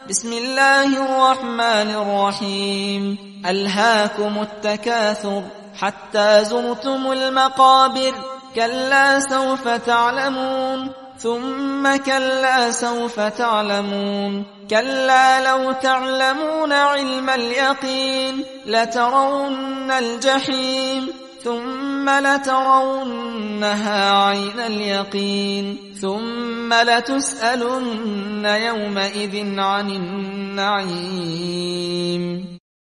بسم الله الرحمن الرحيم ألهاكم التكاثر حتى زرتم المقابر كلا سوف تعلمون ثم كلا سوف تعلمون كلا لو تعلمون علم اليقين لترون الجحيم ثم لترونها عين اليقين ثم لتسألن يومئذ عن النعيم